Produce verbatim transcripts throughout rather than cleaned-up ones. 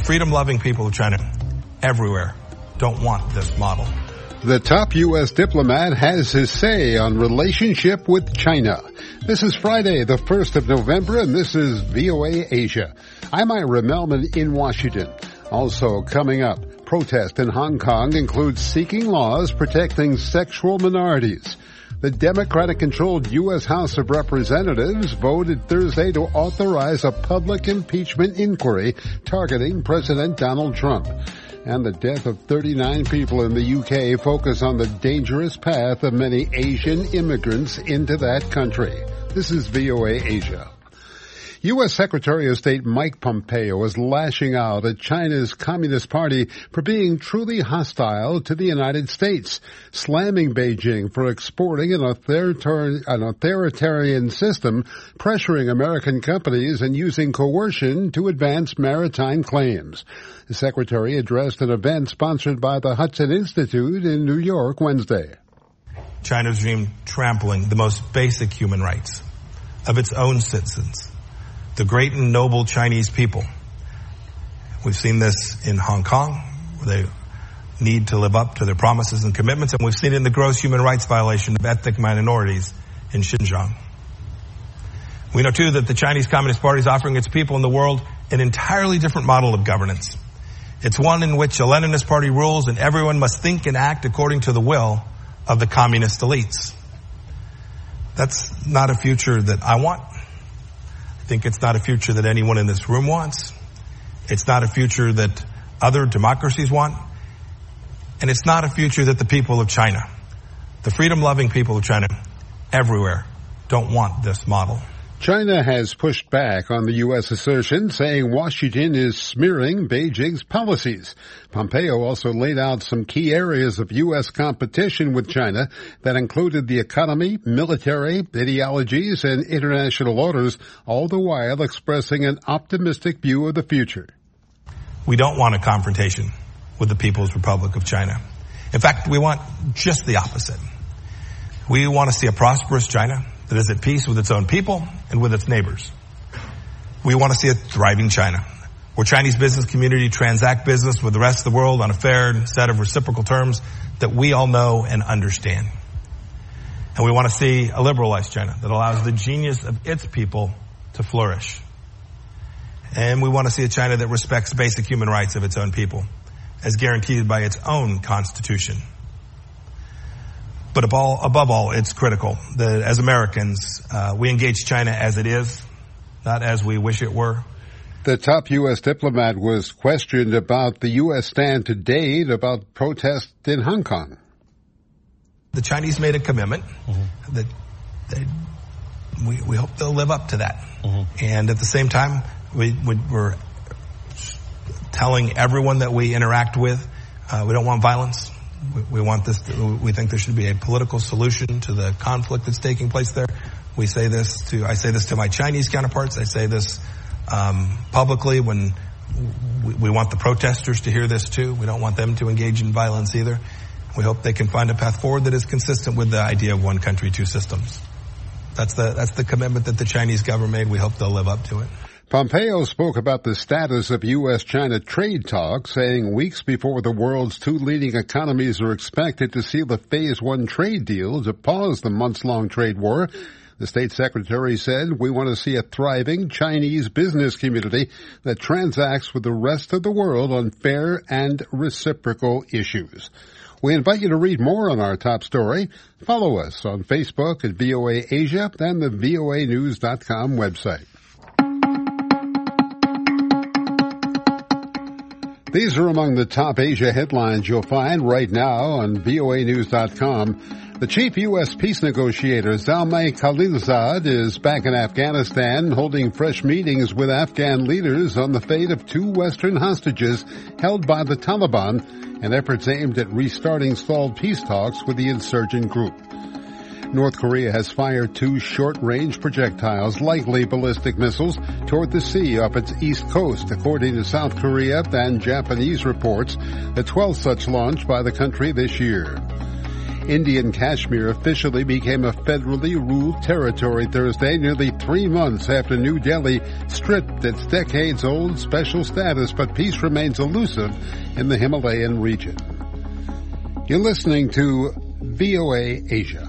freedom-loving people of China everywhere don't want this model. The top U S diplomat has his say on relationship with China. This is Friday, the first of November, and this is V O A Asia. I'm Ira Melman in Washington. Also coming up, protest in Hong Kong includes seeking laws protecting sexual minorities. The Democratic-controlled U S House of Representatives voted Thursday to authorize a public impeachment inquiry targeting President Donald Trump. And the death of thirty-nine people in the U K focus on the dangerous path of many Asian immigrants into that country. This is V O A Asia. U S Secretary of State Mike Pompeo is lashing out at China's Communist Party for being truly hostile to the United States, slamming Beijing for exporting an authoritarian, an authoritarian system, pressuring American companies and using coercion to advance maritime claims. The Secretary addressed an event sponsored by the Hudson Institute in New York Wednesday. China's regime trampling the most basic human rights of its own citizens, the great and noble Chinese people. We've seen this in Hong Kong, where they need to live up to their promises and commitments, and we've seen it in the gross human rights violation of ethnic minorities in Xinjiang. We know, too, that the Chinese Communist Party is offering its people in the world an entirely different model of governance. It's one in which a Leninist party rules and everyone must think and act according to the will of the communist elites. That's not a future that I want. I think it's not a future that anyone in this room wants. It's not a future that other democracies want. And it's not a future that the people of China, the freedom-loving people of China everywhere, don't want this model. China has pushed back on the U S assertion, saying Washington is smearing Beijing's policies. Pompeo also laid out some key areas of U S competition with China that included the economy, military, ideologies, and international orders, all the while expressing an optimistic view of the future. We don't want a confrontation with the People's Republic of China. In fact, we want just the opposite. We want to see a prosperous China that is at peace with its own people and with its neighbors. We want to see a thriving China, where Chinese business community transact business with the rest of the world on a fair set of reciprocal terms that we all know and understand. And we want to see a liberalized China that allows the genius of its people to flourish. And we want to see a China that respects basic human rights of its own people, as guaranteed by its own constitution. But above all, above all, it's critical that as Americans, uh, we engage China as it is, not as we wish it were. The top U S diplomat was questioned about the U S stand to date about protests in Hong Kong. The Chinese made a commitment mm-hmm. that they, we, we hope they'll live up to that. Mm-hmm. And at the same time, we, we, we're telling everyone that we interact with, uh, we don't want violence. We, we want this, to, we think there should be a political solution to the conflict that's taking place there. We say this to, I say this to my Chinese counterparts. I say this, um, publicly when we, we want the protesters to hear this too. We don't want them to engage in violence either. We hope they can find a path forward that is consistent with the idea of one country, two systems. That's the, that's the commitment that the Chinese government made. We hope they'll live up to it. Pompeo spoke about the status of U S China trade talks, saying weeks before the world's two leading economies are expected to seal a phase one trade deal to pause the months-long trade war. The state secretary said, we want to see a thriving Chinese business community that transacts with the rest of the world on fair and reciprocal issues. We invite you to read more on our top story. Follow us on Facebook at V O A Asia and the V O A news dot com website. These are among the top Asia headlines you'll find right now on V O A news dot com. The chief U S peace negotiator, Zalmay Khalilzad, is back in Afghanistan holding fresh meetings with Afghan leaders on the fate of two Western hostages held by the Taliban and efforts aimed at restarting stalled peace talks with the insurgent group. North Korea has fired two short-range projectiles, likely ballistic missiles, toward the sea off its east coast, according to South Korea and Japanese reports, the twelfth such launch by the country this year. Indian Kashmir officially became a federally ruled territory Thursday, nearly three months after New Delhi stripped its decades-old special status, but peace remains elusive in the Himalayan region. You're listening to V O A Asia.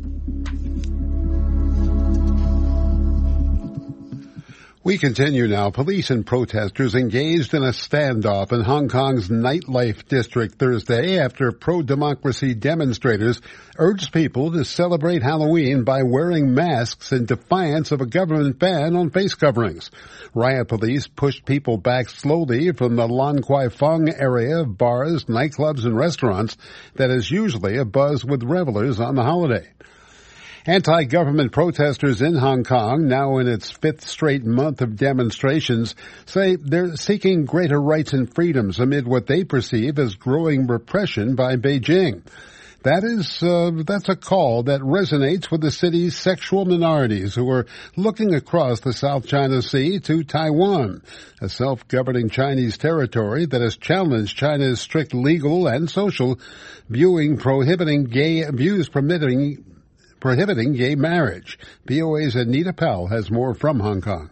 We continue now. Police and protesters engaged in a standoff in Hong Kong's nightlife district Thursday after pro-democracy demonstrators urged people to celebrate Halloween by wearing masks in defiance of a government ban on face coverings. Riot police pushed people back slowly from the Lan Kwai Fong area of bars, nightclubs, and restaurants that is usually abuzz with revelers on the holiday. Anti-government protesters in Hong Kong, now in its fifth straight month of demonstrations, say they're seeking greater rights and freedoms amid what they perceive as growing repression by Beijing. That is, uh, that's a call that resonates with the city's sexual minorities who are looking across the South China Sea to Taiwan, a self-governing Chinese territory that has challenged China's strict legal and social viewing prohibiting gay views permitting prohibiting gay marriage. V O A's Anita Powell has more from Hong Kong.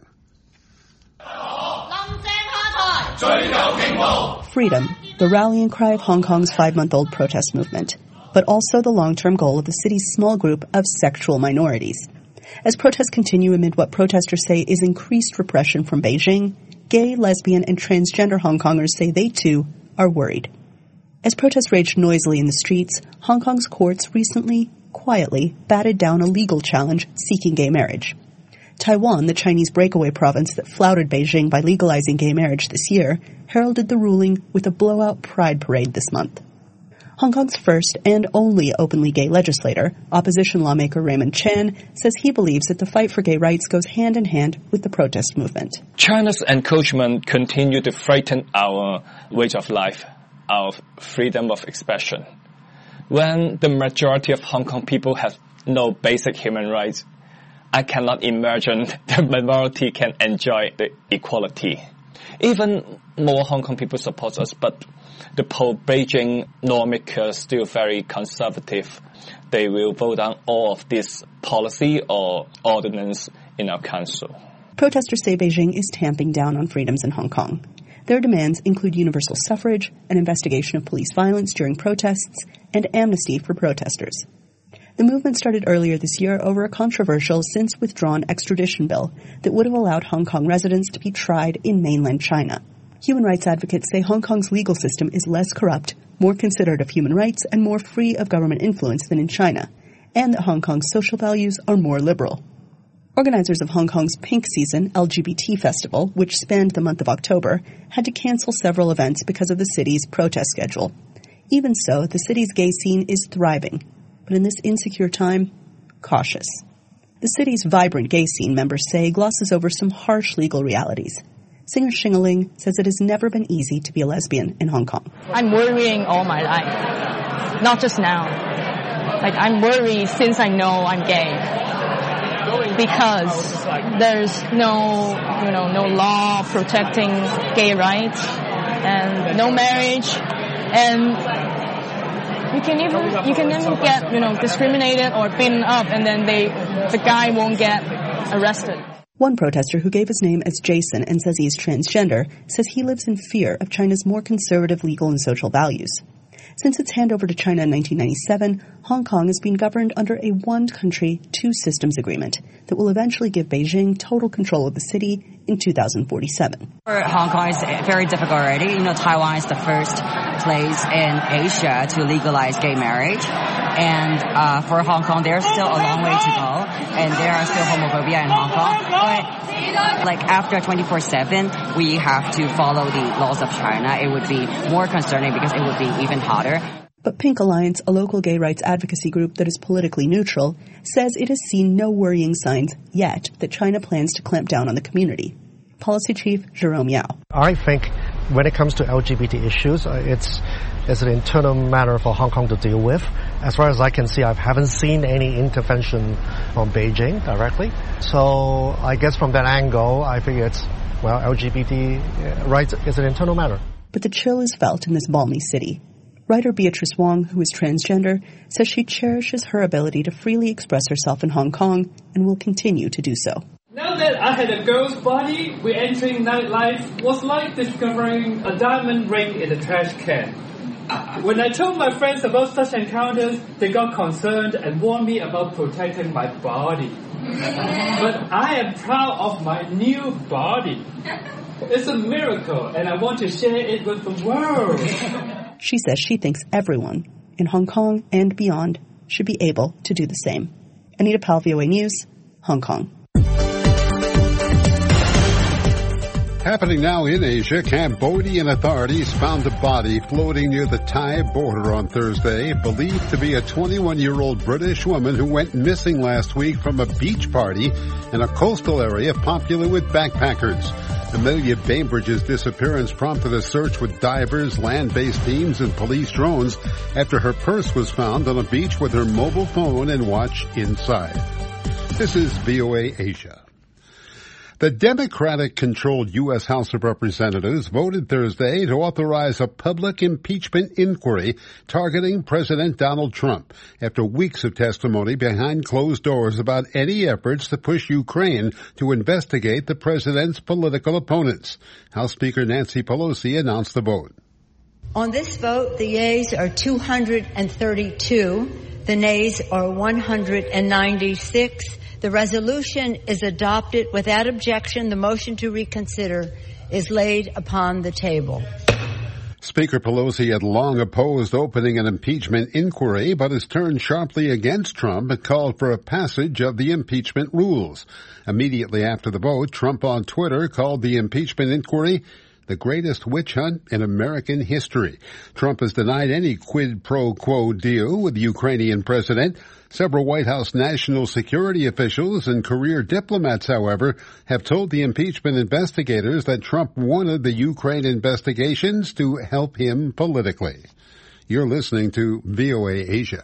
Freedom, the rallying cry of Hong Kong's five-month-old protest movement, but also the long-term goal of the city's small group of sexual minorities. As protests continue amid what protesters say is increased repression from Beijing, gay, lesbian, and transgender Hong Kongers say they, too, are worried. As protests raged noisily in the streets, Hong Kong's courts recently quietly batted down a legal challenge seeking gay marriage. Taiwan, the Chinese breakaway province that flouted Beijing by legalizing gay marriage this year, heralded the ruling with a blowout pride parade this month. Hong Kong's first and only openly gay legislator, opposition lawmaker Raymond Chan, says he believes that the fight for gay rights goes hand in hand with the protest movement. China's encroachment continues to frighten our way of life, our freedom of expression. When the majority of Hong Kong people have no basic human rights, I cannot imagine the minority can enjoy the equality. Even more Hong Kong people support us, but the pro-Beijing lawmakers are still very conservative. They will vote on all of this policy or ordinance in our council. Protesters say Beijing is tamping down on freedoms in Hong Kong. Their demands include universal suffrage, an investigation of police violence during protests, and amnesty for protesters. The movement started earlier this year over a controversial, since-withdrawn extradition bill that would have allowed Hong Kong residents to be tried in mainland China. Human rights advocates say Hong Kong's legal system is less corrupt, more considerate of human rights, and more free of government influence than in China, and that Hong Kong's social values are more liberal. Organizers of Hong Kong's Pink Season L G B T Festival, which spanned the month of October, had to cancel several events because of the city's protest schedule. Even so, the city's gay scene is thriving, but in this insecure time, cautious. The city's vibrant gay scene, members say, glosses over some harsh legal realities. Singer Xing says it has never been easy to be a lesbian in Hong Kong. I'm worrying all my life, not just now. Like, I'm worried since I know I'm gay. Because there's no, you know, no law protecting gay rights and no marriage, and you can even you can even get, you know, discriminated or beaten up, and then they the guy won't get arrested. One protester who gave his name as Jason and says he's transgender says he lives in fear of China's more conservative legal and social values. Since its handover to China in nineteen ninety-seven, Hong Kong has been governed under a one-country, two-systems agreement that will eventually give Beijing total control of the city in two thousand forty-seven. For Hong Kong, it's very difficult already. You know, Taiwan is the first place in Asia to legalize gay marriage. And uh, for Hong Kong, there's still a long way to go. And there are still homophobia in Hong Kong. But like after twenty-four seven, we have to follow the laws of China. It would be more concerning because it would be even hotter. But Pink Alliance, a local gay rights advocacy group that is politically neutral, says it has seen no worrying signs yet that China plans to clamp down on the community. Policy Chief Jerome Yao. I think when it comes to L G B T issues, uh, it's it's an internal matter for Hong Kong to deal with. As far as I can see, I haven't seen any intervention from Beijing directly. So I guess from that angle, I think it's, well, L G B T rights is an internal matter. But the chill is felt in this balmy city. Writer Beatrice Wong, who is transgender, says she cherishes her ability to freely express herself in Hong Kong and will continue to do so. Now that I had a girl's body, re-entering nightlife was like discovering a diamond ring in a trash can. When I told my friends about such encounters, they got concerned and warned me about protecting my body. But I am proud of my new body. It's a miracle, and I want to share it with the world. She says she thinks everyone in Hong Kong and beyond should be able to do the same. Anita Powell, V O A News, Hong Kong. Happening now in Asia, Cambodian authorities found a body floating near the Thai border on Thursday, believed to be a twenty-one-year-old British woman who went missing last week from a beach party in a coastal area popular with backpackers. Amelia Bainbridge's disappearance prompted a search with divers, land-based teams, and police drones after her purse was found on a beach with her mobile phone and watch inside. This is V O A Asia. The Democratic-controlled U S House of Representatives voted Thursday to authorize a public impeachment inquiry targeting President Donald Trump after weeks of testimony behind closed doors about any efforts to push Ukraine to investigate the president's political opponents. House Speaker Nancy Pelosi announced the vote. On this vote, the yeas are two hundred thirty-two, the nays are one hundred ninety-six. The resolution is adopted without objection. The motion to reconsider is laid upon the table. Speaker Pelosi had long opposed opening an impeachment inquiry, but has turned sharply against Trump and called for a passage of the impeachment rules. Immediately after the vote, Trump on Twitter called the impeachment inquiry the greatest witch hunt in American history. Trump has denied any quid pro quo deal with the Ukrainian president. Several White House national security officials and career diplomats, however, have told the impeachment investigators that Trump wanted the Ukraine investigations to help him politically. You're listening to V O A Asia.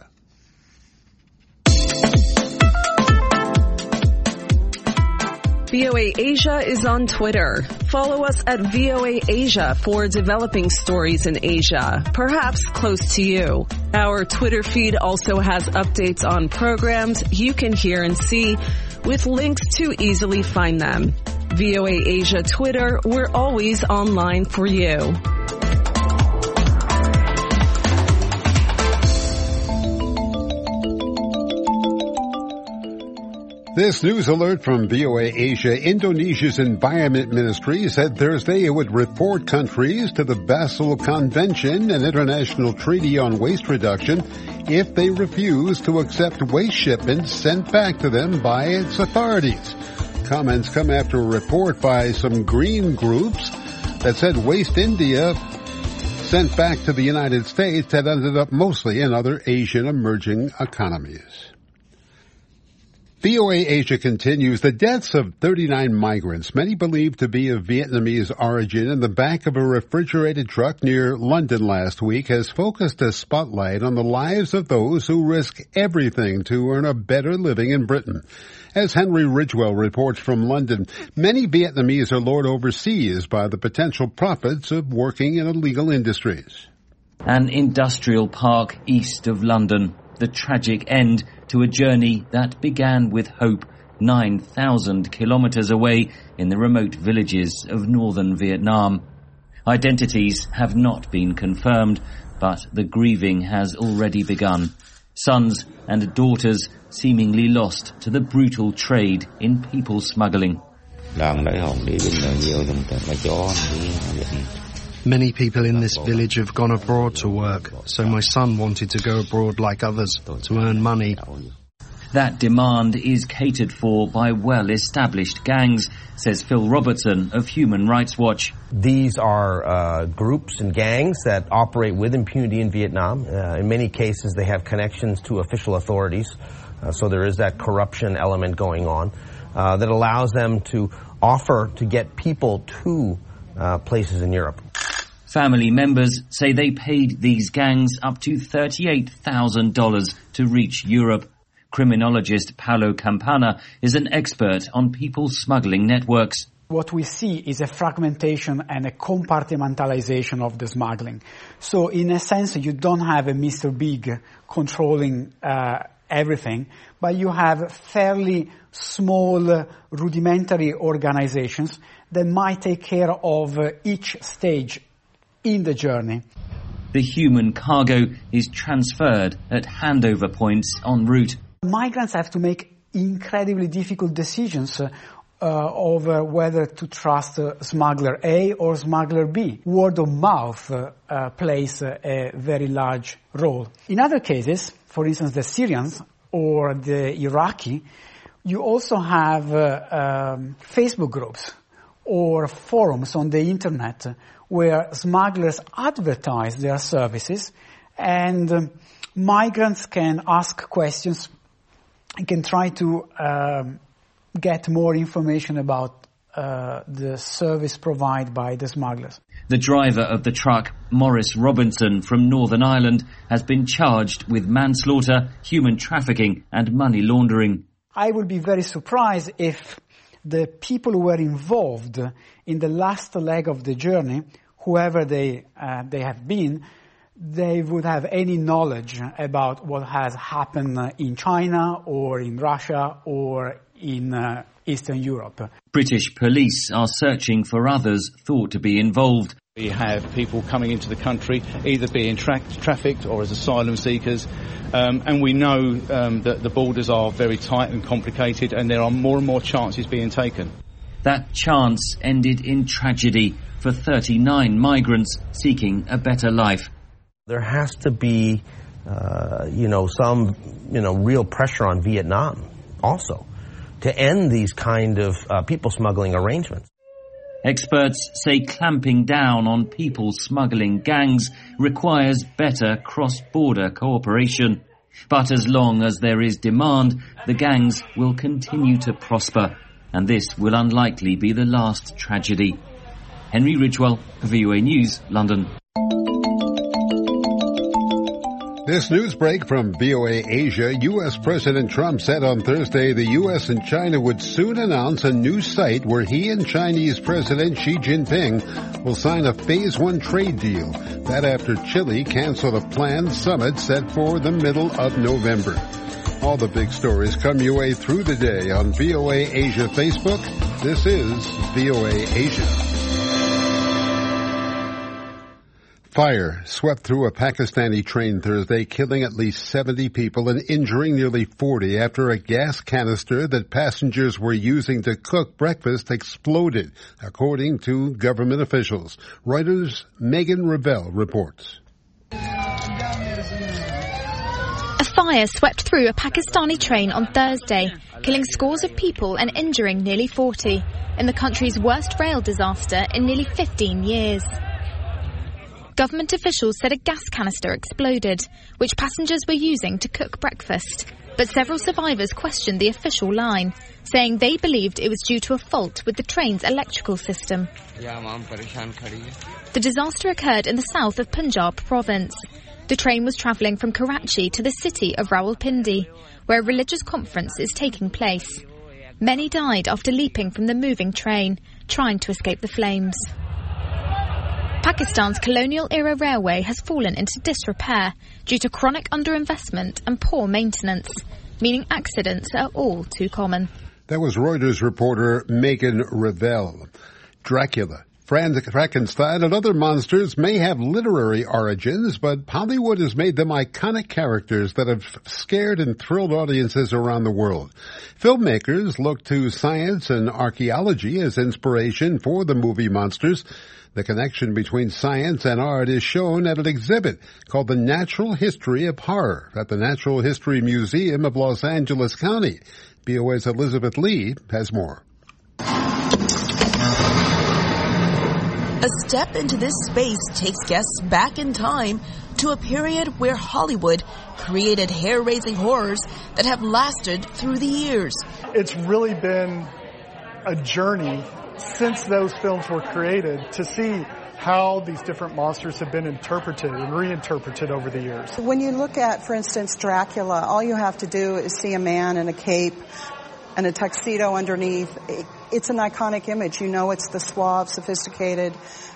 V O A Asia is on Twitter. Follow us at V O A Asia for developing stories in Asia, perhaps close to you. Our Twitter feed also has updates on programs you can hear and see with links to easily find them. V O A Asia Twitter, we're always online for you. This news alert from V O A Asia. Indonesia's Environment Ministry said Thursday it would report countries to the Basel Convention, an international treaty on waste reduction, if they refuse to accept waste shipments sent back to them by its authorities. Comments come after a report by some green groups that said waste India sent back to the United States had ended up mostly in other Asian emerging economies. V O A Asia continues. The deaths of thirty-nine migrants, many believed to be of Vietnamese origin, in the back of a refrigerated truck near London last week has focused a spotlight on the lives of those who risk everything to earn a better living in Britain. As Henry Ridgewell reports from London, many Vietnamese are lured overseas by the potential profits of working in illegal industries. An industrial park east of London. The tragic end to a journey that began with hope nine thousand kilometers away in the remote villages of northern Vietnam. Identities have not been confirmed, but the grieving has already begun. Sons and daughters seemingly lost to the brutal trade in people smuggling. Many people in this village have gone abroad to work, so my son wanted to go abroad like others to earn money. That demand is catered for by well-established gangs, says Phil Robertson of Human Rights Watch. These are uh, groups and gangs that operate with impunity in Vietnam. Uh, in many cases, they have connections to official authorities, uh, so there is that corruption element going on uh, that allows them to offer to get people to uh, places in Europe. Family members say they paid these gangs up to thirty-eight thousand dollars to reach Europe. Criminologist Paolo Campana is an expert on people smuggling networks. What we see is a fragmentation and a compartmentalization of the smuggling. So in a sense, you don't have a Mister Big controlling uh, everything, but you have fairly small, uh, rudimentary organizations that might take care of uh, each stage in the journey. The human cargo is transferred at handover points en route. Migrants have to make incredibly difficult decisions uh, uh, over whether to trust uh, smuggler A or smuggler B. Word of mouth uh, uh, plays uh, a very large role. In other cases, for instance, the Syrians or the Iraqi, you also have uh, um, Facebook groups or forums on the internet where smugglers advertise their services, and um, migrants can ask questions and can try to um, get more information about uh, the service provided by the smugglers. The driver of the truck, Maurice Robinson from Northern Ireland, has been charged with manslaughter, human trafficking and money laundering. I would be very surprised if the people who were involved in the last leg of the journey, whoever they uh, they have been, they would have any knowledge about what has happened in China or in Russia or in uh, Eastern Europe. British police are searching for others thought to be involved. We have people coming into the country, either being tra- trafficked or as asylum seekers, um, and we know um, that the borders are very tight and complicated, and there are more and more chances being taken. That chance ended in tragedy for thirty-nine migrants seeking a better life. There has to be, uh, you know, some, you know, real pressure on Vietnam also to end these kind of uh, people smuggling arrangements. Experts say clamping down on people smuggling gangs requires better cross-border cooperation. But as long as there is demand, the gangs will continue to prosper, and this will unlikely be the last tragedy. Henry Ridgewell, V O A News, London. This news break from V O A Asia, U S President Trump said on Thursday the U S and China would soon announce a new site where he and Chinese President Xi Jinping will sign a phase one trade deal. That after Chile canceled a planned summit set for the middle of November. All the big stories come your way through the day on V O A Asia Facebook. This is V O A Asia. Fire swept through a Pakistani train Thursday, killing at least seventy people and injuring nearly forty after a gas canister that passengers were using to cook breakfast exploded, according to government officials. Reuters' Megan Revell reports. A fire swept through a Pakistani train on Thursday, killing scores of people and injuring nearly forty, in the country's worst rail disaster in nearly fifteen years. Government officials said a gas canister exploded, which passengers were using to cook breakfast. But several survivors questioned the official line, saying they believed it was due to a fault with the train's electrical system. The disaster occurred in the south of Punjab province. The train was travelling from Karachi to the city of Rawalpindi, where a religious conference is taking place. Many died after leaping from the moving train, trying to escape the flames. Pakistan's colonial-era railway has fallen into disrepair due to chronic underinvestment and poor maintenance, meaning accidents are all too common. That was Reuters reporter Megan Revell. Dracula, Frankenstein, and other monsters may have literary origins, but Hollywood has made them iconic characters that have scared and thrilled audiences around the world. Filmmakers look to science and archaeology as inspiration for the movie monsters. The connection between science and art is shown at an exhibit called The Natural History of Horror at the Natural History Museum of Los Angeles County. V O A's Elizabeth Lee has more. A step into this space takes guests back in time to a period where Hollywood created hair-raising horrors that have lasted through the years. It's really been a journey since those films were created to see how these different monsters have been interpreted and reinterpreted over the years. When you look at, for instance, Dracula, all you have to do is see a man in a cape and a tuxedo underneath. it's an iconic image. You know it's the suave, sophisticated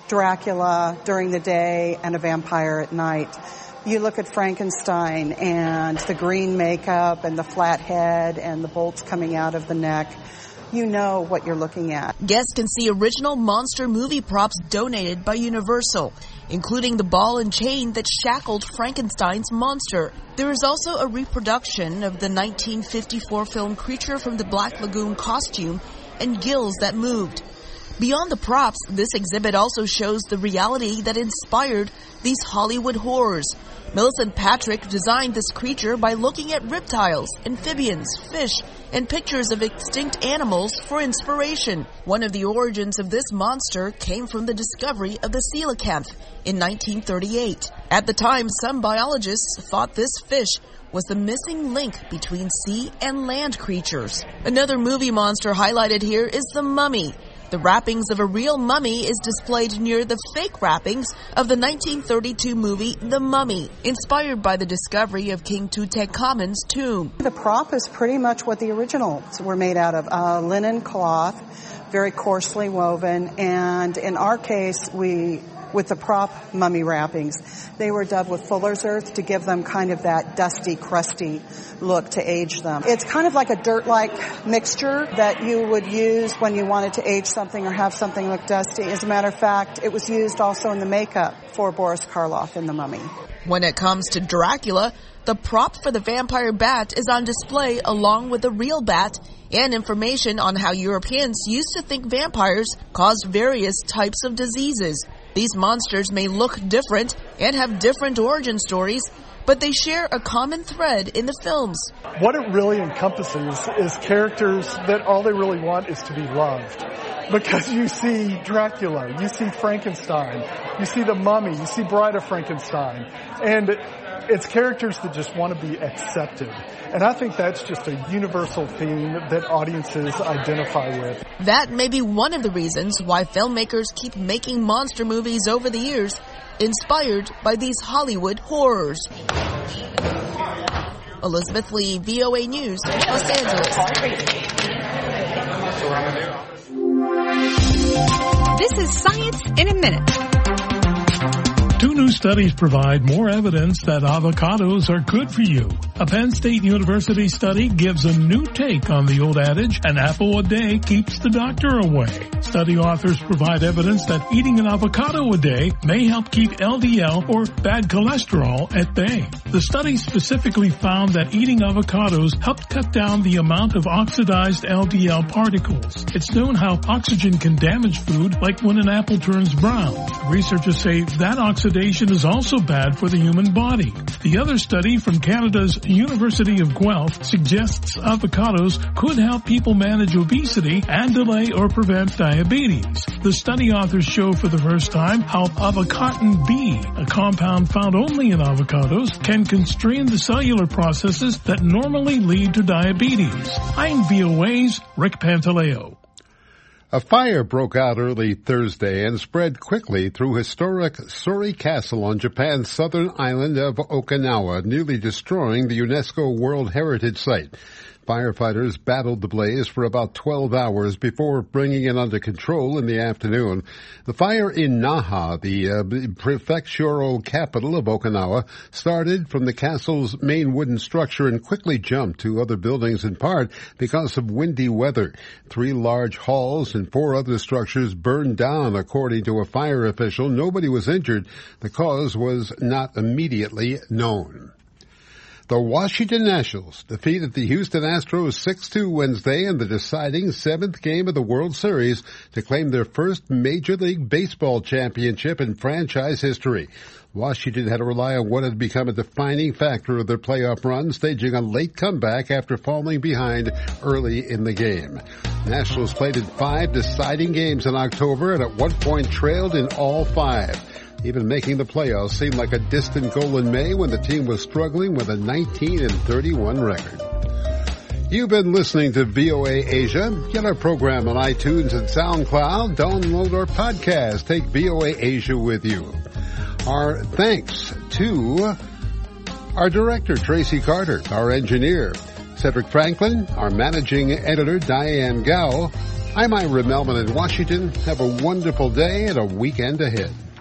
Dracula during the day and a vampire at night. You look at Frankenstein and the green makeup and the flat head and the bolts coming out of the neck. You know what you're looking at. Guests can see original monster movie props donated by Universal, including the ball and chain that shackled Frankenstein's monster. There is also a reproduction of the nineteen fifty-four film Creature from the Black Lagoon costume and gills that moved. Beyond the props, this exhibit also shows the reality that inspired these Hollywood horrors. Millicent Patrick designed this creature by looking at reptiles, amphibians, fish, and pictures of extinct animals for inspiration. One of the origins of this monster came from the discovery of the coelacanth in nineteen thirty-eight. At the time, some biologists thought this fish was the missing link between sea and land creatures. Another movie monster highlighted here is the mummy. The wrappings of a real mummy is displayed near the fake wrappings of the nineteen thirty-two movie The Mummy, inspired by the discovery of King Tutankhamun's tomb. The prop is pretty much what the originals were made out of, uh, linen cloth, very coarsely woven, and in our case, we, with the prop mummy wrappings, they were dubbed with fuller's earth to give them kind of that dusty, crusty look to age them. It's kind of like a dirt-like mixture that you would use when you wanted to age something or have something look dusty. As a matter of fact, it was used also in the makeup for Boris Karloff in The Mummy. When it comes to Dracula, the prop for the vampire bat is on display along with the real bat and information on how Europeans used to think vampires caused various types of diseases. These monsters may look different and have different origin stories, but they share a common thread in the films. What it really encompasses is characters that all they really want is to be loved. Because you see Dracula, you see Frankenstein, you see the Mummy, you see Bride of Frankenstein, and it's characters that just want to be accepted. And I think that's just a universal theme that audiences identify with. That may be one of the reasons why filmmakers keep making monster movies over the years, inspired by these Hollywood horrors. Elizabeth Lee, V O A News, Los Angeles. This is Science in a Minute. Two new studies provide more evidence that avocados are good for you. A Penn State University study gives a new take on the old adage, an apple a day keeps the doctor away. Study authors provide evidence that eating an avocado a day may help keep L D L or bad cholesterol at bay. The study specifically found that eating avocados helped cut down the amount of oxidized L D L particles. It's known how oxygen can damage food, like when an apple turns brown. Researchers say that oxidation is also bad for the human body. The other study from Canada's University of Guelph suggests avocados could help people manage obesity and delay or prevent diabetes. The study authors show for the first time how avocatin B, a compound found only in avocados, can constrain the cellular processes that normally lead to diabetes. I'm V O A's Rick Pantaleo. A fire broke out early Thursday and spread quickly through historic Sori Castle on Japan's southern island of Okinawa, nearly destroying the UNESCO World Heritage Site. Firefighters battled the blaze for about twelve hours before bringing it under control in the afternoon. The fire in Naha, the uh, prefectural capital of Okinawa, started from the castle's main wooden structure and quickly jumped to other buildings in part because of windy weather. Three large halls and four other structures burned down, according to a fire official. Nobody was injured. The cause was not immediately known. The Washington Nationals defeated the Houston Astros six two Wednesday in the deciding seventh game of the World Series to claim their first Major League Baseball championship in franchise history. Washington had to rely on what had become a defining factor of their playoff run, staging a late comeback after falling behind early in the game. Nationals played in five deciding games in October and at one point trailed in all five. Even making the playoffs seemed like a distant goal in May when the team was struggling with a nineteen and thirty-one record. You've been listening to V O A Asia. Get our program on iTunes and SoundCloud. Download our podcast. Take V O A Asia with you. Our thanks to our director, Tracy Carter, our engineer, Cedric Franklin, our managing editor, Diane Gao, I'm Ira Melman in Washington. Have a wonderful day and a weekend ahead.